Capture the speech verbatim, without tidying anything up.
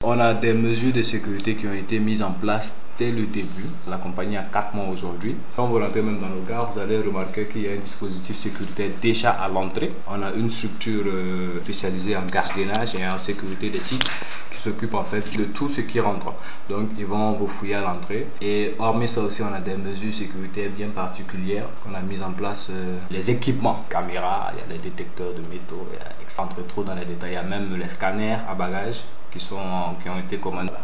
On a des mesures de sécurité qui ont été mises en place dès le début. La compagnie a quatre mois aujourd'hui. Quand vous rentrez même dans nos gares, vous allez remarquer qu'il y a un dispositif sécuritaire déjà à l'entrée. On a une structure euh, spécialisée en gardiennage et en sécurité des sites qui s'occupe en fait de tout ce qui rentre. Donc ils vont vous fouiller à l'entrée. Et hormis ça aussi, on a des mesures sécuritaires bien particulières qu'on a mises en place. Euh, les équipements, caméras, il y a les détecteurs de métaux, il y a, sans entrer trop dans les détails, il y a même les scanners à bagages qui, sont, qui ont été commandés.